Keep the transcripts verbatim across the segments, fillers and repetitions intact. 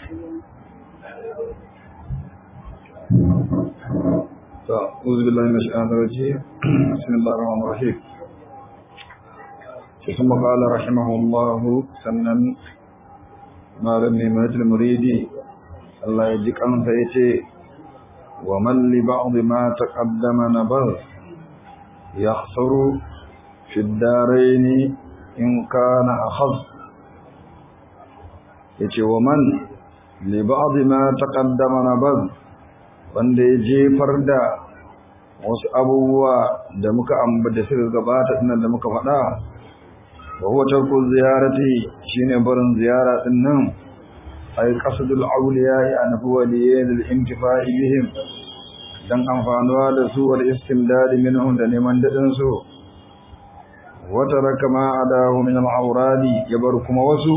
أعوذ بالله من الشيطان الرجيم بسم الله الرحمن الرحيم ثم قال رحمه الله سنن ما لم يمت المريد الله يجيك أن فيتي ومن لبعض ما تقدم نبغ يخسر في الدارين إن كان أخذ يتي ومن لبعض ما تقدم نبغ wanda ya jefar da wasu abubuwa da muka ambata suka gabata dinnan da muka faɗa wa huwa tarku ziyarati shine barin ziyara dinnan ay qasdul awliya an huwa liyal intifa'i bihim dan amfanuwa da su wal istimdad minhum da neman dadin su wa taraka ma adahu min al awradi yabar kuma wasu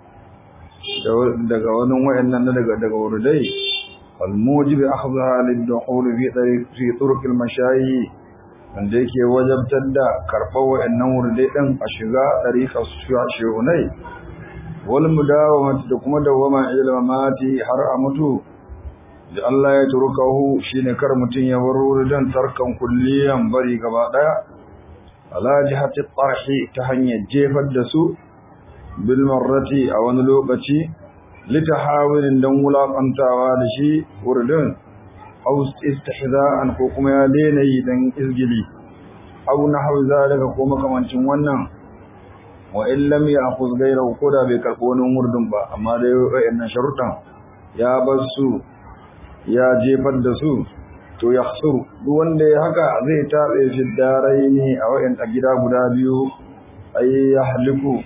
daga wannan wayannan daga daga wurdai الموجب أخذها للدخول في طريق في طرق المشايخ wanda yake wajabtar da karɓar wa'annan wurdaɗin a shiga ɗariƙar shehunai wal mudawamati da kuma dawama ilmamati har a mutu da Allah ya turukahu shine kar mutun ya bar wurdan tarkan kulliyan bari gaba daya ala jihati tarhi ta hanyar jefar da su bil marrati a wani lokaci litahawilin dan wulaƙantawa da shi wurdin aw istihza'an ko kuma ya daina yi dan izgili aw nahwu zalika ko makamancin wannan wa in lam ya'khudh ghayrahu ko da bai karbo wani wurdin ba amma dai wayannan sharuɗan ya bar su ya jefar da su to yakhsuru duk wanda ya haka zai tabe shi daraini a wayan gida guda biyu ay yahliku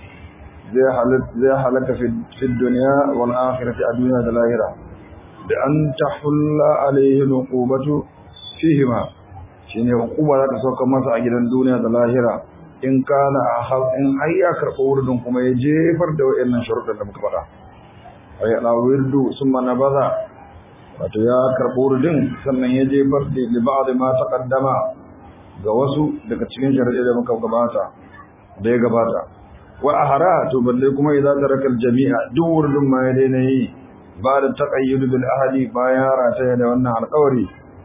zai halaka fi duniya wal akhirati a duniya da lahira da an tahulla alaihi uqubatu fihima shine uquba za ta sauka masa a gidan duniya da lahira in kana ahal in hayya karɓo wurin kuma ya jefar da wayannan sharuɗan da muka faɗa ay ala wirdu summa nabaza wato ya karɓo wurin sannan ya jefar da li ba'd ma taqaddama ga wasu daga cikin sharuɗai da muka gabata da ya gabata wa ahara to balle kuma idan tarakal jami'a duk wurin ma ya daina yi ba da taqayyud bil ahli bayan rataya da wannan alƙawari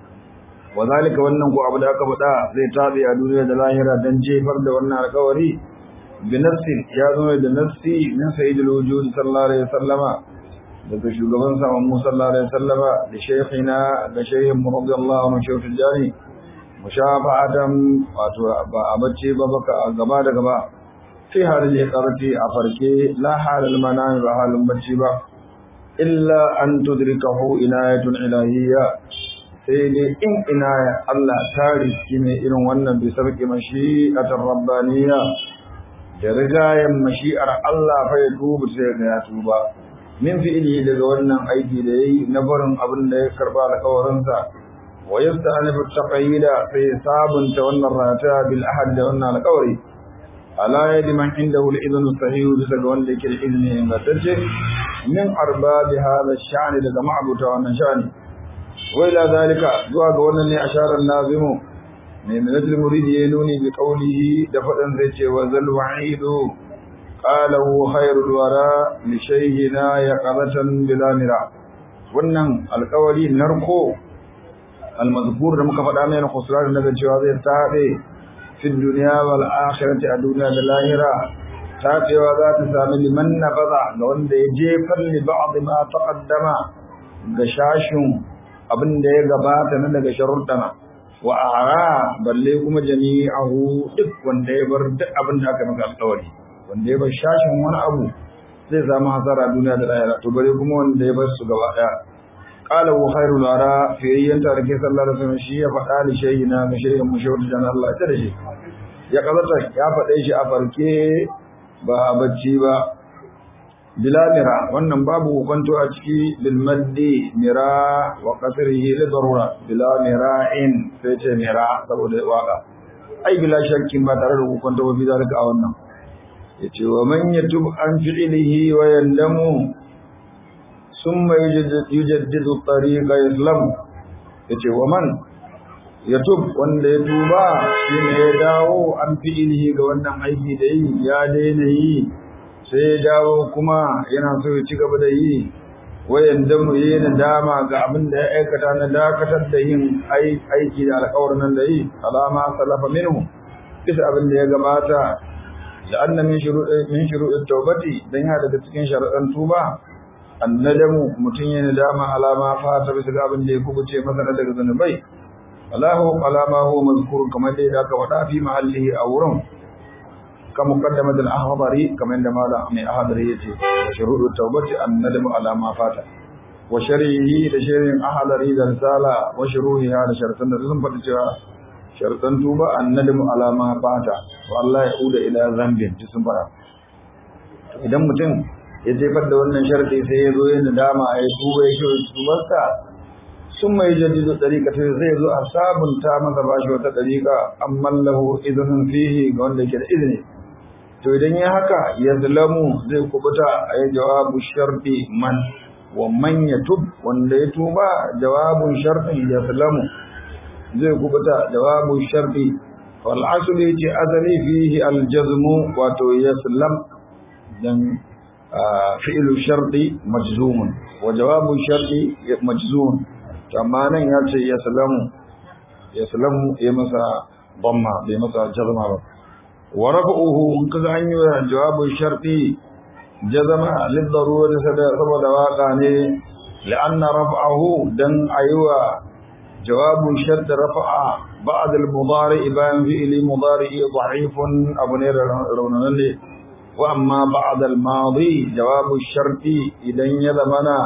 wa zalika wannan ko abu da aka faɗa zai tabe a duniya da lahira dan jefar da wannan alƙawari bi nafsi ya zo da nafsi min sayyidul wujud sallallahu alaihi wasallama daga shugaban sa Muhammad sallallahu alaihi wasallama da shaykhina da shaykhin radiyallahu anhu shaykh jani mushafa'atan wato ba a bacci ba baka gaba da gaba في هذه الإقارة أفركي لا حال المنام وحال المجيبة إلا أن تدركه إناية إلهية سيدي إن إناية الله تاريخ كمي إلو ونن بسبك مشيئة الربانية درجاية مشيئة الله فيتوب سيدنا يتوبا من فئله لغونا أيدي لي نبر أبن لي كربال كورنسا ويستعنف التقييد في صاب تولى الراتع بالأحد لغونا لكوري ala yadi man indahu al-idhn sahih bisa ga wanda yake da izini ingantacce min arbabi hada sha'ani daga ma'abuta wannan sha'ani wa ila zalika zuwa ga wannan ne asharar nazimu ne najil muridi ya nuni bi qawlihi da fadan zai ce wa zal wa'idu qalahu khairul wara li shaykhina yaqabatan bila mira wannan alƙawari narko al-mazkur da muka faɗa mai na khusran daga cewa zai tabe في الدنيا والآخرة الدنيا والآخرة تاتيوا ذات سامي لمن نبضع لون دي جيفر لبعض ما تقدم غشاشم abin da ya gabata na daga sharuɗana wa ara balle kuma jami'ahu duk wanda ya bar duk abin da aka maka alƙawari wanda ya bar shashin wani abu zai samu hasara duniya da lahira to bare kuma wanda ya bar su gaba daya qala wa khairul ara fi ayyanta rake sallallahu alaihi wasallam shi ya faɗa li shayina ga shayin mushawar dan Allah ta da shi ya kazata ya faɗe shi a farke ba bacci ba bila mira wannan babu kwanto a ciki bil maddi mira wa qasrihi li darura bila mira'in sai ce mira saboda waka ai bila shakkin ba tare da kwanto ba bi zalika a wannan yace wa man yatub an fi'lihi wa yandamu summa yujaddidu tariqa islam yace wa man yatub wanda ya tuba shine ya dawo an fi'lihi ga wannan aiki da yi ya daina yi sai ya dawo kuma yana so ya ci gaba da yi wayan da mu yi nadama ga abin da ya aikata na dakatar da yin aiki da alƙawarin nan da yi alama salafa minhu bisa abin da ya gabata da anna min shuru'i min shuru'i tawbati dan ya daga cikin sharadan tuba annadamu mutun yana nadama alama fa ta bisa abin da ya kubuce masa daga zanubai Allahu alama huwa mazkur kamar da aka wada fi mahallihi a wurin كما قدمت الأحضري كما عندما من أحضري وشروط التوبة الندم على ما فات وشرعه لشرع أحضري الرسالة وشروعها لشرطا لازم فتجوا شرطا توبة الندم على ما فات والله يعود إلى ذنب جسم برا idan mutum ya jefar da wannan sharadi sai ya zo yin nadama ya tuba ya shi tubarsa sun mai jaddidu dariƙa sai zai zo a sabunta masa bashi wata dariƙa amma lahu idhun fihi ga wanda yake da izini to idan ya haka ya zalamu zai kubuta a yi jawabu sharɗi man wa man ya tub wanda ya tuba jawabun sharɗin ya zalamu zai kubuta jawabu sharɗi wal asli ce azali fihi aljazmu wato ya salam dan fi'lu sharɗi majzumun wa jawabu sharɗi majzum amma nan ya ce ya salamu ya salamu ya masa damma bai masa jazma ba ورفعه كذا أن جواب الشرطي جزم للضرورة سبب واقعني لأن رفعه دن أيوة جواب الشرط رفع بعد المضارع بان فعل مضارع ضعيف أبنير رونالي وأما بعد الماضي جواب الشرط إذن يذمنا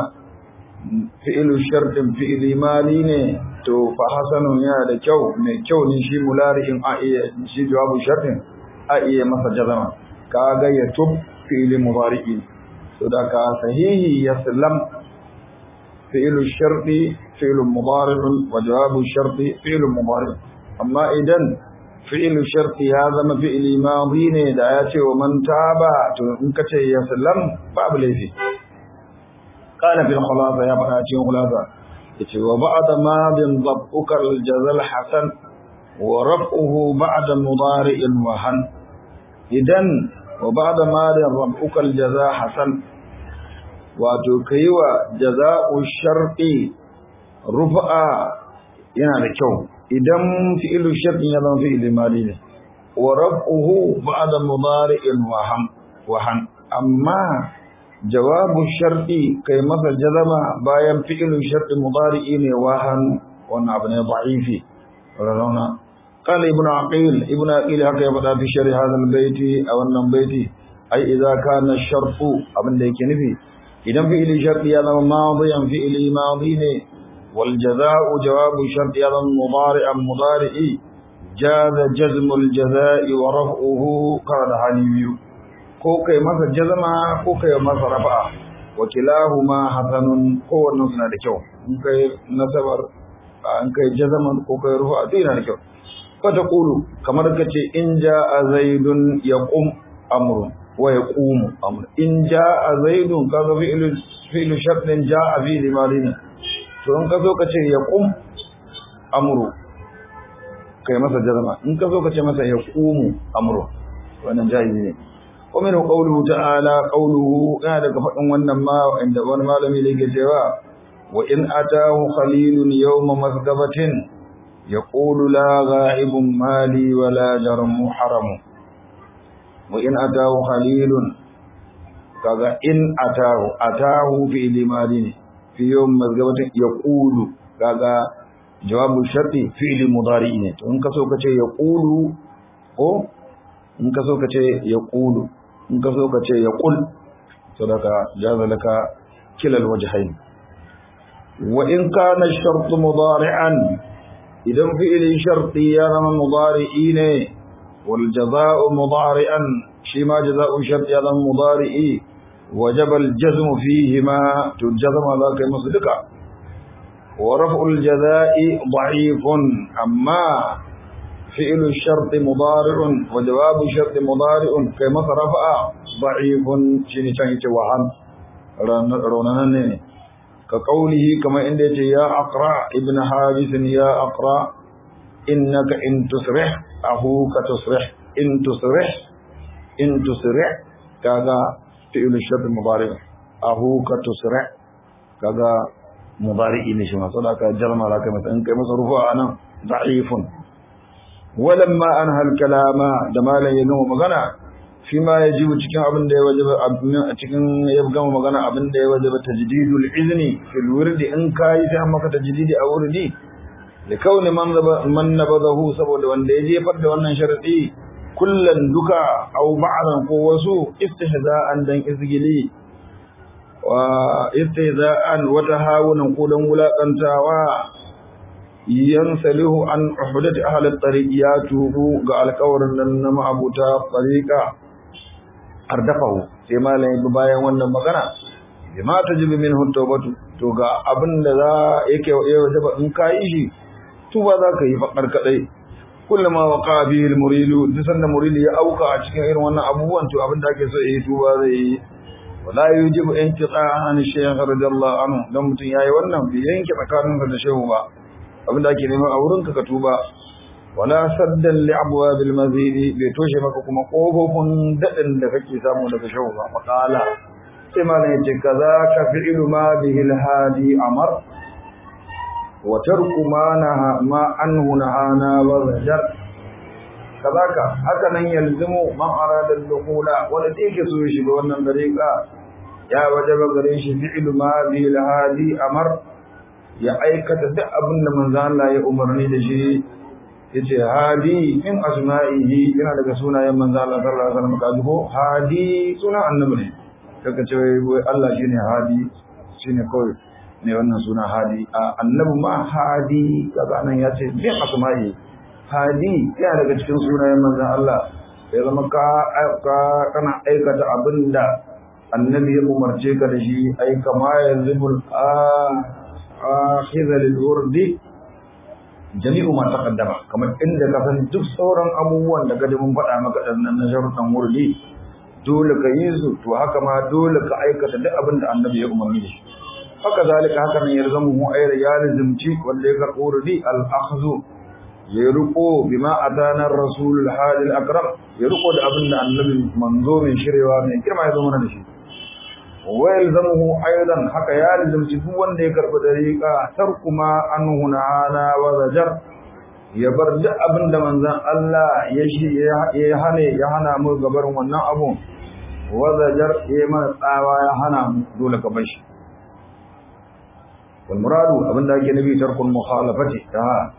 فعل الشرط فعل مالين تو فحسن يا لكو من كو نشي ملارئ شي جواب الشرط a iya masa jazama kaga ya tub fi'il mudari'i to da ka sahihi yaslam fi'il sharti fi'il mudari' wa jawabu sharti fi'il mudari' amma idan fi'il sharti ya zama fi'il madi ne da ya ce wa man taba to in ka ce yaslam babu laifi kana bil khulasa ya fada cikin khulasa yace wa ba'da madin dabbuka al jazal hasan wa raf'uhu ba'da mudari'in wa han idan wa ba'da ma da rabbuka aljaza hasan wato kaiwa jaza'u sharti rufa'a yana da kyau idan fi'lu sharti ya zama fi'li madi ne wa rabbuhu ba'da mudari'in wa ham wa han amma jawabu sharti kai masa jazama bayan fi'lu sharti mudari'i ne wa han wannan abu ne da'ifi rarrauna قال ابن عقيل ابن عقيل haka ya faɗa fi sharh hadal baiti a wannan baiti ai idza kana sharfu abin da yake nufi idan fi'ili sharti ya zama madiyan fi'ili madi ne wal jazaa'u jawabu sharti ya zama mudari'an mudari'i jaza jazmu al jazaa'i wa raf'uhu qala haliyu ko kai masa jazma ko kai masa rafa'a wa kilahuma hasanun ko wannan suna da kyau in kai nasabar an kai jazman ko kai rufa dina da kyau فتقول كما ركتي إن جاء زيد يقوم أمر ويقوم أمر إن جاء زيد كذا فعل فعل شرط جاء في لمالنا فإن كذا كتي يقوم أمر كما سجدنا إن كذا كتي مثلا يقوم أمر وأنا جاهز ومنه قوله تعالى قوله هذا كفتن ونما عند ونما لم يلقى جواب وإن أتاه خليل يوم مسقبة يقول لا غائب مالي ولا جرم حرم وإن أتاه خليل كذا إن أتاه أتاه في لمالين في يوم مذقبة يقول كذا جواب الشرط في المضارعين إن كسوك يقول أو إن كسوك يقول إن كسوك يقول صدق جاز لك كلا الوجهين وإن كان الشرط مضارعا idan fi'ili sharti ya zama mudari'i ne wal jazaa'u mudari'an shi ma jazaa'u sharti ya zama mudari'i wajaba al jazmu fihi ma to jazma za kai musu duka wa raf'ul jazaa'i da'ifun amma fi'lu sharti mudari'un wa jawabu sharti mudari'un kai masa rafa'a da'ifun shine can yace wahan ranan ne كقوله كما عند يا أقرأ ابن حابس يا أقرأ إنك إن تسرح أخوك تسرح إن تسرح إن تسرح كذا فعل الشرط المضارع أخوك تسرح kaga mudari'i ne shi ma saboda ka jarma la kai masa in kai masa rufa anan da'ifun walamma anha al-kalama da malan ya gama magana fi ma yajibu cikin abin da ya wajaba a cikin ya gama magana abin da ya wajaba tajdidul izni fil wurdi in kai sai maka tajdidi a wurdi likauni man man nabadahu saboda wanda ya jefar da wannan sharadi kullan duka aw ba'dan ko wasu istihza'an dan izgili wa istihza'an wa tahawunan ko dan wulakantawa yansalihu an uhdati ahli at-tariqiyatu ga alqawrin nan na ma'abuta tariqa ardafahu sai malai bayan wannan magana bima tajibu minhu tawbatu to ga abinda za yake wajaba in kai shi tuba za ka yi faɗar kaɗai kullum ma waka bihi al-muridu duk sanda muridi ya auka a cikin irin wannan abubuwan to abin da ake so yi tuba zai yi wala yujibu inqita'an shaykh radiyallahu anhu dan mutun yayi wannan bai yanke tsakaninsa da shehu ba abin da ake nema a wurin ka ka tuba wala saddan li abwab al-mazid bai toshe maka kuma kofofin dadin da kake samu daga shehu ba faqala sai malai yace kaza ka fi'lu ma bihi al-hadi amar وترك ما نهى ما عنه نهانا وزجر كذاك هكذا يلزم من أراد الدخول ولديك سويش بوانا بريقا يا وجب قريش فعل ما به الهادي أمر يا أيكة دعبن من ذان لا يأمرني لشيء يتي هادي من أسمائه إنا لك سونا يا من ذان الله صلى الله عليه وسلم قاله هادي سونا النمري كتبه الله شيني هادي شيني قوي ne wannan suna hadi annabi ma hadi kaga nan ya ce bin asma'i hadi yana daga cikin sunayen manzon Allah ya zama ka kana aikata abinda annabi ya umarce ka da shi ai kama yanzibul akhidha lil urdi jami'u ma taqaddama kamar inda ka san duk sauran abubuwan da kaje mun faɗa maka dan nan sharuɗan urdi dole ka yi su to haka ma dole ka aikata duk abinda annabi ya umarni da shi haka zalika haka ne yalzamu mu ayra ya lazimci wanda ya karɓo rudi al-akhdhu ya ruko bima adana ar-rasul al-hadi al-akram ya ruko da abinda annabi manzo mai shirewa mai kirma ya zama da shi wa yalzamuhu aidan haka ya lazimci duk wanda ya karɓi dariqa tarkuma anhu nahana wa zajar ya bar duk abinda manzon Allah ya shi ya hane ya hana mu gabarin wannan abu wa zajar ya mana tsawa ya hana mu dole ka bar shi والمراد abinda ake nabi tarkul mukhalafati ta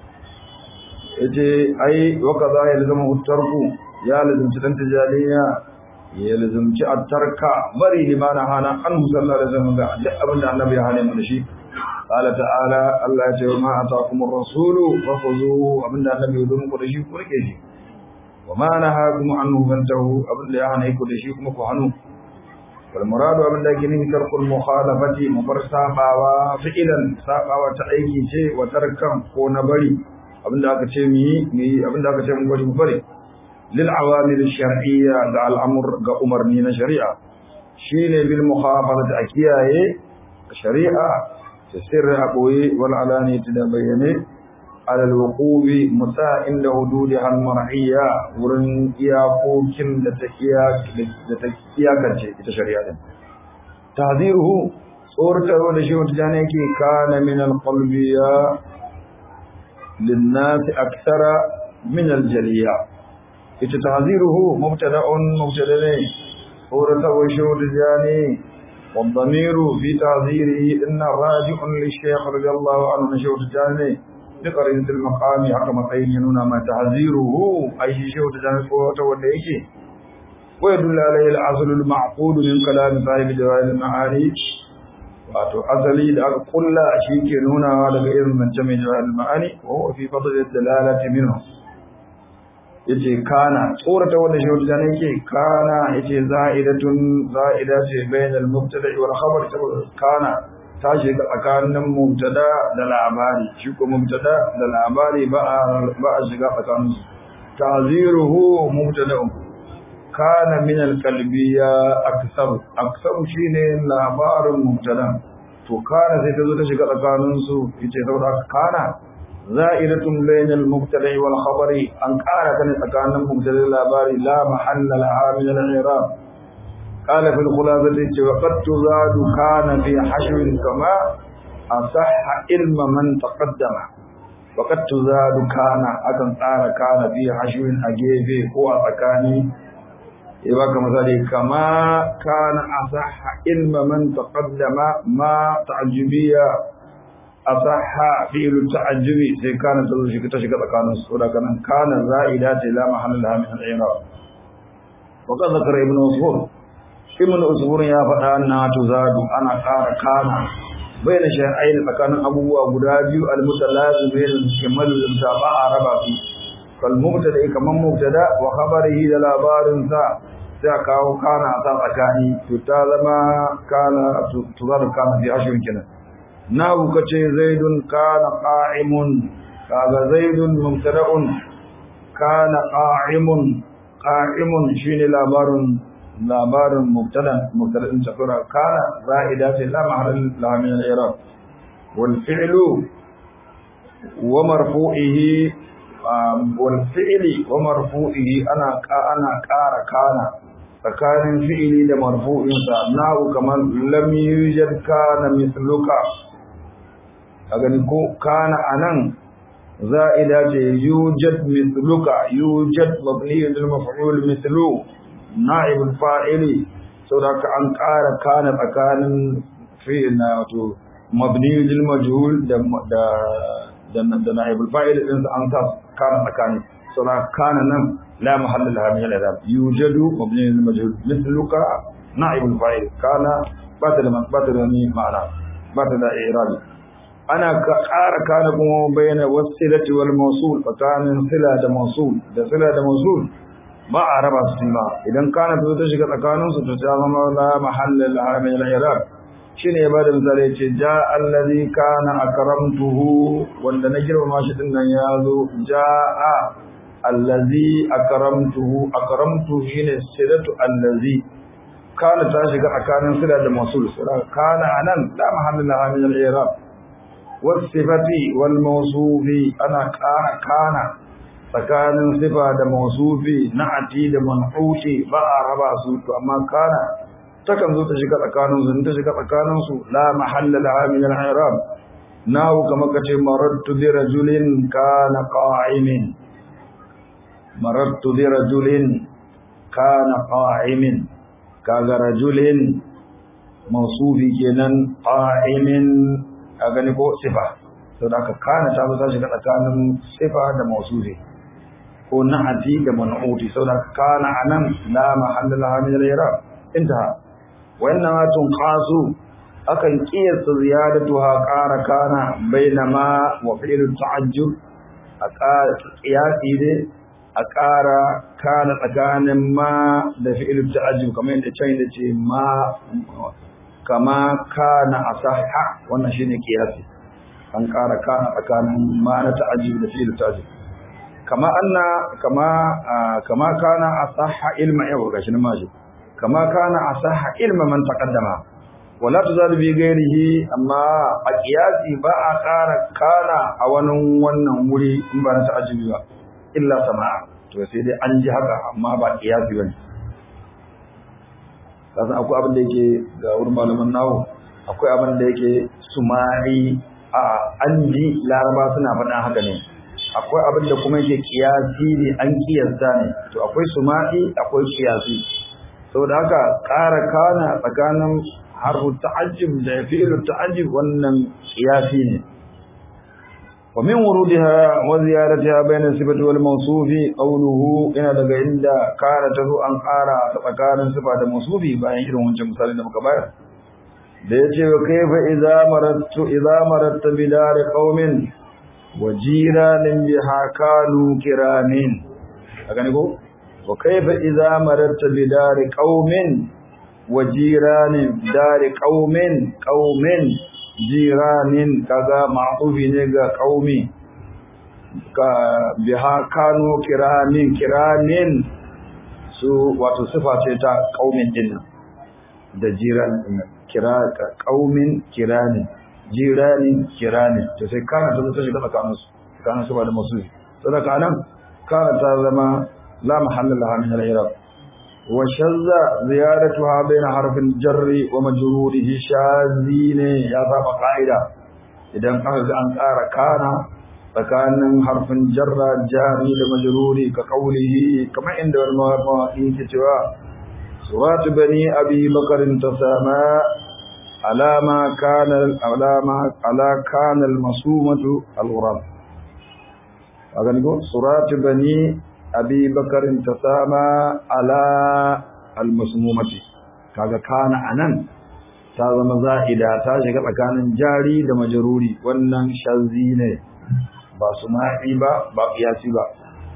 yace ai wakaza yalzamu tarku ya lazimci dan tijaliya ya lazimci at-tarka bari limana hana an sallallahu alaihi wasallam ga duk abinda annabi ya hane mu da shi qala ta'ala Allah ya ce ma ataakumur rasulu fakhuzuhu abinda annabi ya zo muku da shi ku rike shi wa ma nahakum anhu fantahu abinda ya hane ku da shi kuma ku hanu والمراد من ذلك ترك المخالفة مبرسا باوا فعلا ساقاوا تأيكي شيء وتركم كون بري أبن ذاك شيء مي مي أبن ذاك شيء مبري مبري للعوامل الشرعية دع الأمر كأمر من الشريعة شين بالمخالفة أكياء الشريعة تسر أقوي والعلانية تبينه على الوقوف متى عند حدودها المرعية ورن إياقوكين لتكياك لتكياكا شريعة تحذيره صورة ولشيء تجانيك كان من القلبية للناس أكثر من الجلية تحذيره مبتدأ مبتدأ صورة وشيء تجاني والضمير في تحذيره إن راجع للشيخ رضي الله عنه نشيء تجاني بقرينة المقام حكم قينون ما تحذيره أي شيء تجاني قوة وديك ويدل عليه الأصل المعقول من كلام صاحب جوائل المعاني وأتو أصلي لأك كل شيء كنونا لك إذن من جميع جوائل المعاني وهو في فضل الدلالة منه yace kana tsorata wanda shi wata ne yake kana yace za'idatun za'ida ce bainal mubtada wal khabar saboda kana ta shiga tsakanin mubtada da labari shi ko mubtada da labari ba a ba a shiga tsakanin ta'ziruhu mubtada kana min al qalbiyya aksar aksar shine labarin mubtada to kana sai ta zo ta shiga tsakanin su yace saboda kana za'idatun bainal mubtada wal khabari an kana kan tsakanin mubtada da labari la mahalla laha min al i'rab قال في الخلاصة وقد تزاد كان في حشو كما أصح علم من تقدم وقد تزاد كان أكن قال كان في حشو أجيبه هو أتكاني يبقى مثالي كما كان أصح علم من تقدم ما تعجبية أصح فعل التعجب سي كان تلوشك تشك تكانس ولكن كان زائدات لا محل لها من الإعراب وقد ذكر ابن أصفور ابن أصفور يا فتانا تزاد أنا قال كان بين شيئين فكان أبوه غدابي المتلازمين كمل المتابعة ربا فالمبتدا كما مبتدا وخبره للابار سا سيكاو كان أتا تكاني تتالما كان تزاد كان في عشر كنا ناو كتي زيد كان قائم كذا زيد مبتدا كان قائم قائم شين لابار لابار مبتدا مبتدا شكرا كان زائدات لا محل لها من الإعراب والفعل ومرفوعه والفعل ومرفوعه أنا أنا كار كان فكان فعلي ده مرفوع ناو كمان لم يوجد كان مثلك أغني كان أنن زائدات يوجد مثلك يوجد مبني للمفعول مثله نائب الفاعل سورة أن كار كان فكان فعل مبني للمجهول ده ده نائب الفاعل أن كان مكان سورة كان نم لا محل لها من الإعراب يوجد مبني للمجهول مثلك نائب الفاعل كان بدل من بدل من معنى بدل إعراب أنا كار كان بين والصلة والموصول فكان صلة موصول ده صلة موصول ما أعرب السماء إذا كانت تشك تكانون ستتعلم لا محل لها من الإعراب شين يبادر مثالي جاء الذي كان أكرمته وأن نجر ما شدنا يازو جاء الذي أكرمته أكرمته حين السيدة الذي كان تشك تكانون صلة موصول كان أنا لا محل لها من الإعراب والصفة والموصوف أنا كان كان tsakanin sifa da mausufi na'ati da man'uti ba a raba su to amma kana takan zo ta shiga tsakanin su ta shiga tsakanin su la mahalla laha min al-i'rab nahu kama kace maradtu bi rajulin kana qa'imin maradtu bi rajulin kana qa'imin kaga rajulin mausufi kenan qa'imin a gani ko sifa saboda haka kana ta zo ta shiga tsakanin sifa da mausufi ko na'ati da man'uti saboda kana anan la mahalla laha min al-i'rab intaha wa inna tunqasu akan qiyas ziyadatuha qara kana bainama wa fi'lu ta'ajjub aqara qiyasi de aqara kana tsakanin ma da fi'lu ta'ajjub kamar yadda can da ce ma kama kana asahha wannan shine qiyasi an qara kana tsakanin ma na ta'ajjub da fi'lu ta'ajjub kama anna kama kama kana asahha ilma yau gashi nan maji kama kana asahha ilma man taqaddama wala tuzal bi ghairihi amma a qiyasi ba a ƙara kana a wannan wannan wuri in ba na ta'ajjubi ba illa sama'a to sai dai an ji haka amma ba qiyasi bane kasan akwai abin da yake ga wurin malaman nawo akwai abin da yake sumari a an ji laraba suna faɗa haka ne akwai abin da kuma yake kiyasi ne an kiyasta ne to akwai suma'i akwai kiyasi saboda haka ƙara kana tsakanin harfu ta'ajjub da fi'lu ta'ajjub wannan kiyasi ne wa min wurudiha wa ziyaratiha bayna sifati wal mawsufi qawluhu ina daga inda kana tazo an ƙara tsakanin sifa da mawsufi bayan irin wancan misalin da muka bayar da yace wa kayfa idza marattu idza maratta bi dar qaumin وجيران بها كانوا كرامين أغنيكو وكيف إذا مررت بدار قوم وجيران دار قوم قوم جيران كذا معطوف نيغا قومي بها كانوا كرامين كرامين su wato sifa ce ta qaumin din da jiran kira qaumin kiranin jiranin kiranin to sai kana ta ta shiga tsakanin su tsakanin su ba da masu saboda kanan kana ta zama la mahalla laha min al-i'rab wa shazza ziyaratuha baina harfin jarri wa majrurihi shazine ya saba qaida idan aka ga an ƙara kana tsakanin harfin jarra jari da majruri ka kaulihi kamar inda wani mawaƙi ke cewa suratu bani abi bakarin tasama alama kana alama ala kana almasumatu alghurab aga ni go suratu bani abi bakarin tasama ala almasmumati kaga kana anan ta zama za'ida ta shiga tsakanin jari da majruri wannan shazzi ne ba su ma'i ba ba qiyasi ba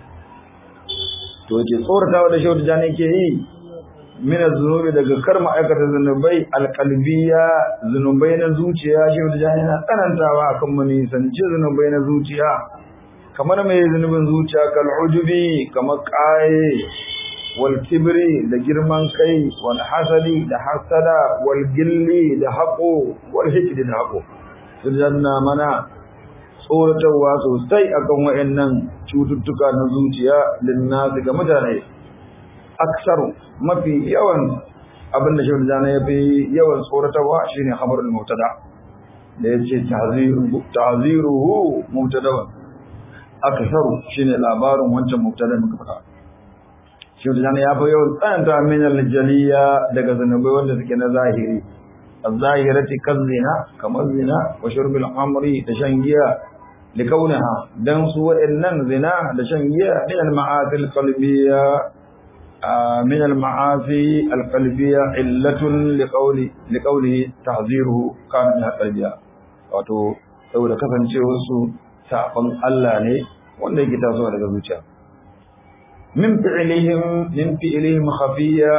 to ke tsoratawa da shaudu jani ke yi min az-zunubi daga kar ma'aikata zunubai alqalbiya zunubai na zuciya shaudu jani na tsanantawa akan mu ne sanci zunubai na zuciya kamar mai zunubin zuciya kal ujubi kamar qaye wal kibri da girman kai wal hasadi da hasada wal gilli da haqo wal hikdi da haqo sunna mana tsoratarwa sosai akan wayannan cututtuka na zuciya linnasi ga mutane aksaru mafi yawan abinda shi da ya fi yawan tsoratarwa shine khabarul mubtada da yace ta'ziru ta'ziruhu mubtada aksaru shine labarin wancan mubtada muka faɗa shi da ya fi yawan tsananta min al-jaliya daga zanabai wanda suke na zahiri az-zahirati kazina kamar zina wa shurbil amri da shan giya لكونها دنس وإنن زنا لشنية من المعاصي القلبية آه من المعاصي القلبية علة لقول لقوله تحذيره كان من القلبية wato saboda kasancewar su safan Allah ne wanda yake tasowa daga zuciya min fi'lihim min fi'lihim khafiya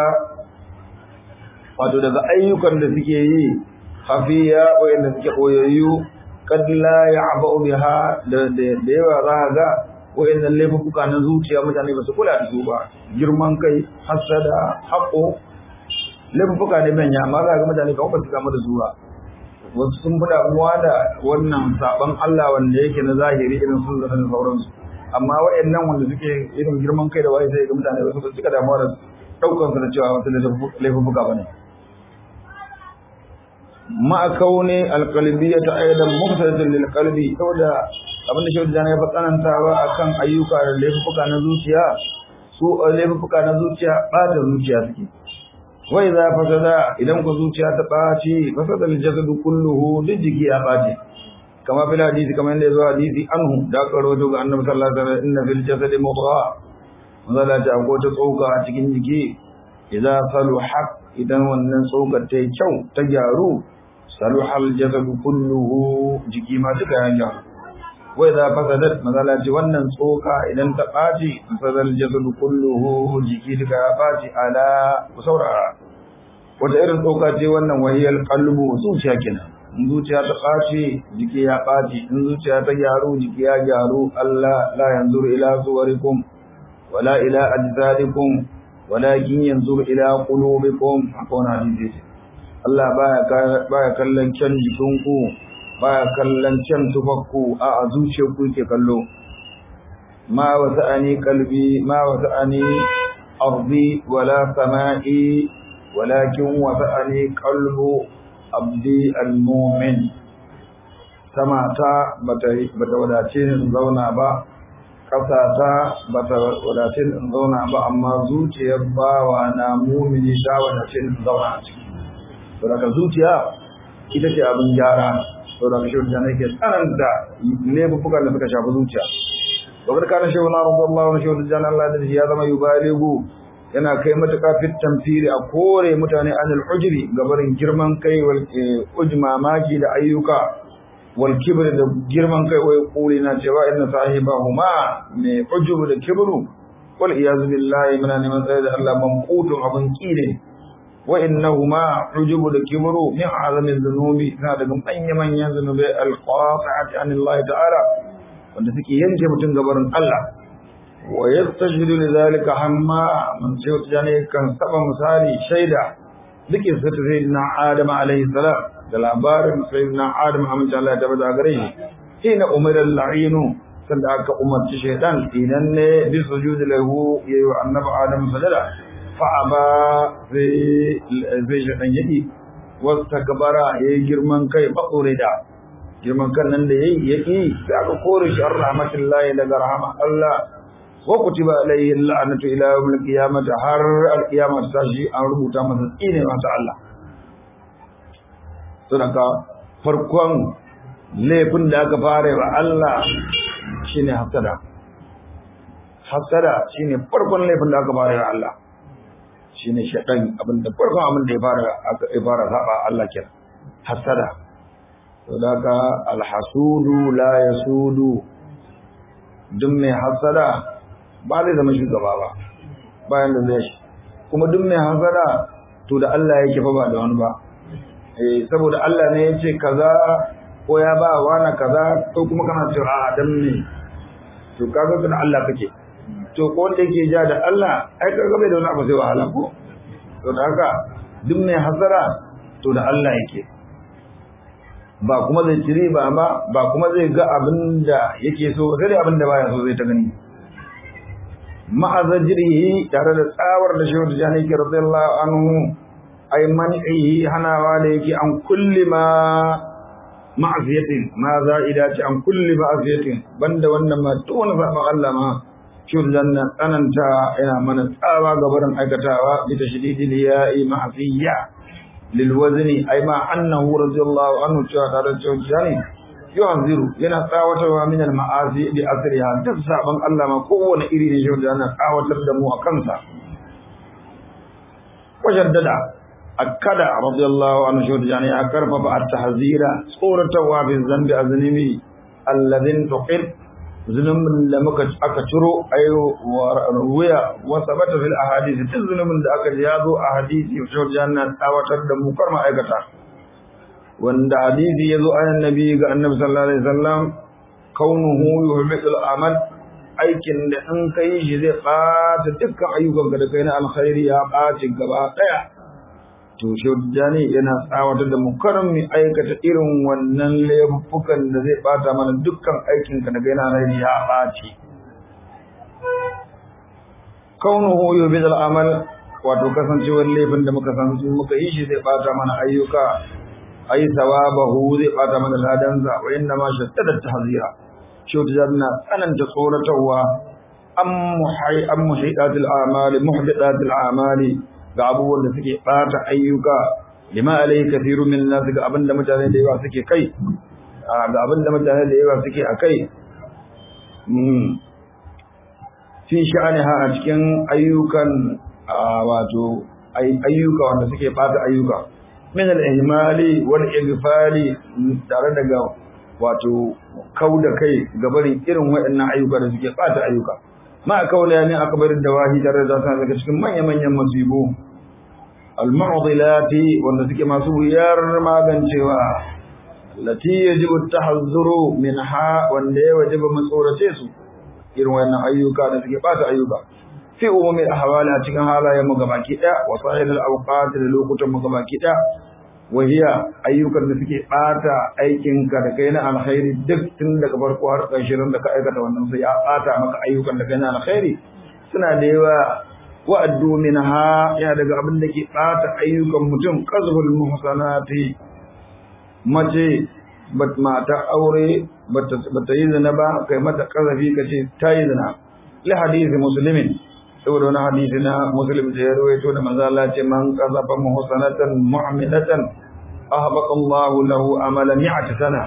wato daga ayyukan da suke yi khafiya wanda suke koyayyu kad la ya'ba'u biha da da yawa za ga wayannan laifuka na zuciya mutane ba su kula da su ba girman kai hasada haqo laifuka ne manya amma za ga mutane kawai ba su kama da zuwa wasu sun fada muwa da wannan saban Allah wanda yake na zahiri irin sun zama da sauransu amma wayannan wanda suke irin girman kai da waye sai ga mutane ba su suka damuwa da daukan su da cewa wasu laifuka bane ma kauni alqalbiyyah aidan mufsadatan lilqalbi saboda abin da shehu jana ya fatsananta ba akan ayyuka da laifuka na zuciya su laifuka na zuciya bata zuciya suke wa idza fasada idan ku zuciya ta baci fasada aljasadu kulluhu dijiki ya baci kama bil hadisi kamar yadda zuwa hadisi anhu da karo to ga annabi sallallahu alaihi wasallam inna fil jasadi mudghah wanda ta ko ta tsoka a cikin jiki idza saluhat idan wannan tsokar ta yi kyau ta gyaru saluhal jasadu kulluhu jiki ma duka ya gyaru wai za fasadat mazala ce wannan tsoka idan ta ɓaci fasadal jasadu kulluhu jiki duka ya ɓaci ala ku saurara wata irin tsoka ce wannan wahiyar qalbu zuciya kenan in zuciya ta ɓaci jiki ya ɓaci in zuciya ta gyaru jiki ya gyaru Allah la yanzuru ila suwarikum wala ila ajsadikum walakin yanzuru ila qulubikum akona hadisi Allah baya baya kallon kyan jikinku baya kallon kyan tufakku a zuciyarku yake kallo ma wasa'ani qalbi ma wasa'ani ardi wala sama'i walakin wasa'ani qalbu abdi almu'min sama ta bata bata wadace ni zauna ba kasa ta bata wadace ni zauna ba amma zuciyar bawa na mu'mini ta wadace ni zauna a ciki saboda zuciya ita ce abin gyara saboda shi da nake tsananta laifukan da suka shafi zuciya saboda kana shi wannan radiyallahu anhu shi da Allah da ya zama yubaligu yana kai matuƙa fit tamfiri a kore mutane anil ujri gabarin girman kai wal ujma maki da ayyuka wal kibr da girman kai wai kuli na cewa inna sahibahuma ne ujubu da kibru wal iyaz billahi muna neman tsaye da Allah mamqutun abun kire wa innahuma ujubu da kibru min azami dhunubi na daga manyan manyan zunubai alqati'ati anillahi ta'ala wanda suke yanke mutun gabarin Allah wa yastajidu lidhalika hamma man saytani kan saba misali shaida dake sayyidina Adam alayhi salam da labarin sayyidina Adam amince Allah ya tabbata gare shi ina umara al-la'inu sanda aka umarci shaytan idan ne bi sujudi lahu yayi annabi Adam sajada fa'aba zai zai shaɗan yaɗi wasu takabara ya yi girman kai baƙure da girman kan nan da ya yi yaƙi sai aka kore shi an rahmatullahi daga rahama Allah wa kutiba alayhi la'natu ila yawmil qiyamah har al-qiyamah ta shi an rubuta masa tsine mata Allah saboda farkon laifin da aka fara wa Allah shine hasada hasada shine farkon laifin da aka fara wa Allah shine shedan abinda farkon abin da ya fara ya fara saba Allah kenan hasada saboda al-hasudu la yasudu duk mai hasada ba zai zama shugaba ba bayan da zai shi kuma duk mai hasada to da Allah yake fa ba da wani ba eh saboda Allah ne yace kaza ko ya ba wani kaza ko kuma kana cewa a dan ne to kaga da Allah kake to ko wanda yake ja da Allah ai kaga bai da wani abu sai wahala ko to da haka duk mai hasara to da Allah yake ba kuma zai cire ba ba ba kuma zai ga abin da yake so sai abin da baya so zai ta gani ma'azajrihi tare da tsawar da shehu Tijani ke radiyallahu anhu ay man'ihi hanawa da yake an kulli ma ma'asiyatin ma za'idati an kulli ma'asiyatin banda wannan ma to wani sabon Allah ma shehu Tijani tsananta yana mana tsawa gabarin aikatawa bi tashdidil ya'i ma'asiyya lil wazni ay ma annahu radiyallahu anhu tare da shehu Tijani yu'ziru yana tsawatarwa min al-ma'asi bi asriha duk saban Allah ma kowane iri ne yau da ana tsawatar da mu a kansa wajaddada akada radiyallahu anhu shi da ya karfafa at-tahzira tsoratarwa bi zambi aznimi alladhin tuqir zulmun da muka aka ciro ayo ruwaya wa sabata fil ahadith duk zulmun da aka yazo a hadisi shi da yana tsawatar da mu kar ma aikata wanda hadisi yazo ayan nabi ga annabi sallallahu alaihi wasallam kaunuhu yuhmitul amal aikin da in kai shi zai bata dukkan ayyukan da kai na alkhairi ya baci gaba daya to shaudani yana tsawatar da mukarrami aikata irin wannan laifukan da zai bata mana dukkan aikin ka da kai na alkhairi ya baci kaunuhu yuhmitul amal wato kasancewar laifin da muka san muka yi shi zai bata mana ayyuka ai sawabahu zai bata mana ladansa wa inna ma shaddada tahzira shi ta na tsananta tsoratarwa am muhai am muhidatil a'mali muhdidatil a'mali ga abubuwan da suke bata ayyuka lima alai kathiru min nas ga abinda mutane da yawa suke kai ga abinda mutane da yawa suke akai fi sha'aniha a cikin ayyukan wato ayyuka wanda suke bata ayyuka min al-ihmali wal igfali tare daga wato kauda kai gabarin irin waɗannan ayyuka da suke bata ayyuka ma kaula ne akbarin dawahi tare da zata daga cikin manyan manyan musibu al-mu'dilati wanda suke masu wuyar magancewa lati yajibu at-tahazzuru minha wanda ya wajiba matsorace su irin waɗannan ayyuka da suke bata ayyuka fi umumi ahwali a cikin halayen mu gabaki daya wa sa'il al-awqat da lokutan mu gabaki daya wahiya ayyukan da suke bata aikin ka da kai na alkhairi duk tun daga farko har ƙarshen da ka aikata wannan sai ya bata maka ayyukan da kai na alkhairi suna da yawa wa addu minha ya daga abin da ke bata ayyukan mutum qazbul muhsanati mace bat mata aure bata yi zina ba kai mata kazafi kace ta yi zina li hadisi muslimin saboda wani hadisi na muslim da ya rawaito da manzo Allah ce man qazafa muhsanatan mu'minatan ahbaqa Allah lahu amala mi'ati sana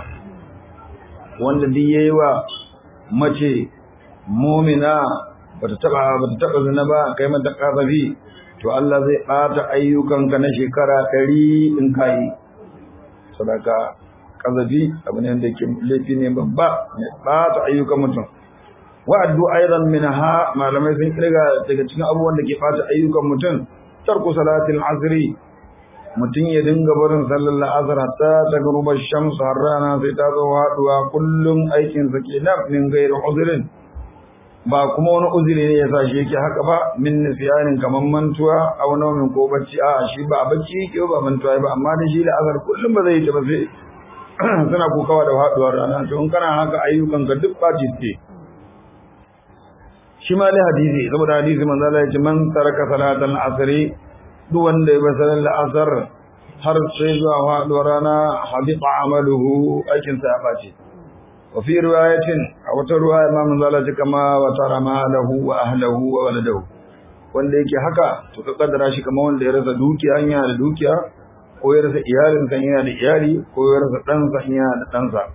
wanda duk yayi wa mace mu'mina bata taba bata taba zina ba kai mata qazafi to Allah zai bata ayyukanka na shekara ɗari in kai sadaka qazafi abin da yake laifi ne babba ne bata ayyukan mutum wa'addu aidan minha malamai sun kirga daga cikin abubuwan da ke fata ayyukan mutum tarku salatil asri mutum ya dinga barin sallar asr hatta tagruba shams har rana sai ta zo haduwa kullum aikin sa kenan min gairu uzrin ba kuma wani uzuri ne yasa shi yake haka ba min nisyanin kaman mantuwa aw nawmin ko bacci a shi ba bacci yake ba mantuwa ba amma da shi da asar kullum ba zai yi ta ba sai suna kokawa da haduwar rana to in kana haka ayyukan ka duk baci ce shi ma ne hadisi saboda hadisi manzo Allah ya ce man taraka salatal asri duk wanda ya bar salatal asr har sai zuwa faduwar rana habita amaluhu aikin sa ya bace wa fi riwayatin a wata riwaya ma manzo Allah ya ce kama wa tarama lahu wa ahlihi wa waladahu wanda yake haka to ka kaddara shi kamar wanda ya rasa dukiya yana da dukiya ko ya rasa iyalin sa yana da iyali ko ya rasa dan sa yana da dan sa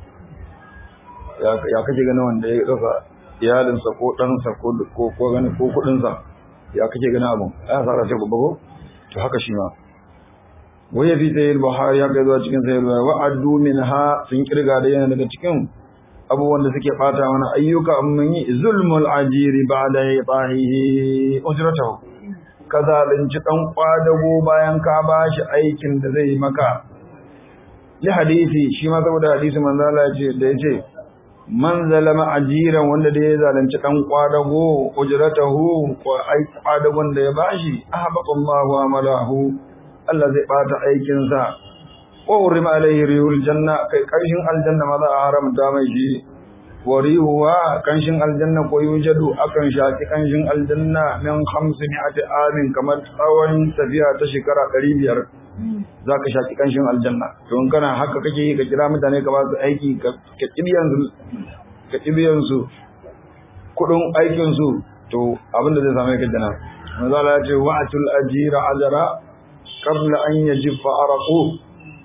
ya ya kace ganin wanda ya rasa iyalin sa ko dan sa ko ko ko ganin ko kudin sa ya kace ganin abun ya sa race babba ko to haka shi ma waya fi sayyid buhari ya kai zuwa cikin sayyid wa addu minha sun kirga da yana daga cikin abubuwan da suke bata mana ayyuka amman yi zulmul ajiri ba'da yatahihi ujratahu kazalinci dan kwadago bayan ka bashi aikin da zai maka li hadisi shi ma saboda hadisi manzo Allah ce da yace man zalama ajiran wanda da ya zalunci dan kwadago ujratahu ko ai kwadagon da ya bashi ahbaqallahu amalahu Allah zai bata aikin sa wa urima alayhi rihul janna kai karshen aljanna ma za a haramta mai shi wa rihuwa kanshin aljanna ko yujadu akan shaki kanshin aljanna min khamsimi'ati amin kamar tsawon tafiya ta shekara ɗari biyar zaka shaki kanshin aljanna to in kana haka kake yi ka kira mutane ka ba su aiki ka kibiyan su ka kibiyan su kudin aikin su to abin da zai same ka dana manzo Allah ya ce wa'atul ajira ajra qabla an yajifa araqu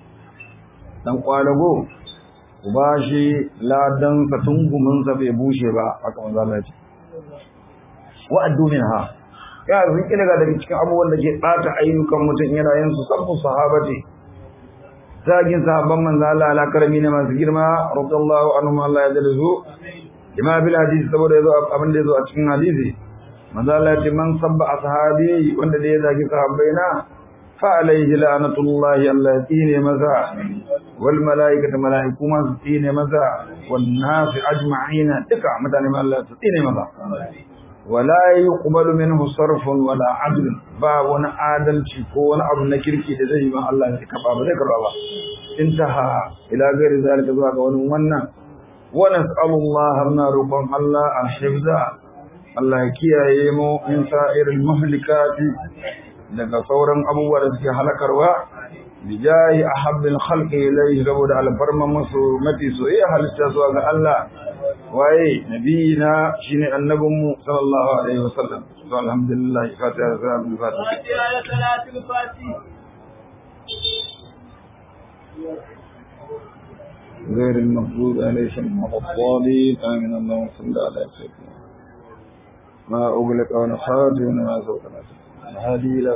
dan kwalago ba shi ladan ka tungumin sa bai bushe ba haka manzo Allah ya ce wa addu minha ya rinki daga daga cikin abubuwan da ke bata ayyukan mutum yana yin su sabbu sahabati zagin sahabban manzo Allah ala karami ne masu girma radiyallahu anhum Allah ya jalazu ima bil hadisi saboda yazo abin da yazo a cikin hadisi manzo Allah ya ce man sabba ashabi wanda da ya zagi sahabbaina فعليه لعنة الله التي مزا والملائكة ملائكة مزين مزا والناس أجمعين تكع مدان ما الله تين مزا ولا يقبل منه صرف ولا عدل باب عادل شكون أبو نكركي زي ما الله كباب ذكر الله انتهى إلى غير ذلك ذاك ونمنا ونسأل الله ناركم الله الحفظ الله كيايمو من سائر المهلكات daga sauran abubuwa da suke halakarwa bijahi ahabbil khalqi ilayhi saboda alfarman masu mafi soyayya halitta zuwa ga Allah waye nabiyina shine annabinmu sallallahu alaihi wasallam to alhamdulillah fatiha salatul fatiha غير المغضوب عليهم ولا الضالين آمين اللهم صل على سيدنا ما أغلق ونحاجه ما زوجنا هذه لا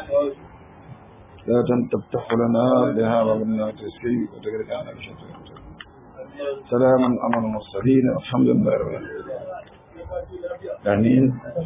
لا تفتح لنا بها ومنا تسكي وتقرأ عنا بشكل سلاما أمر المرسلين الحمد لله رب العالمين آمين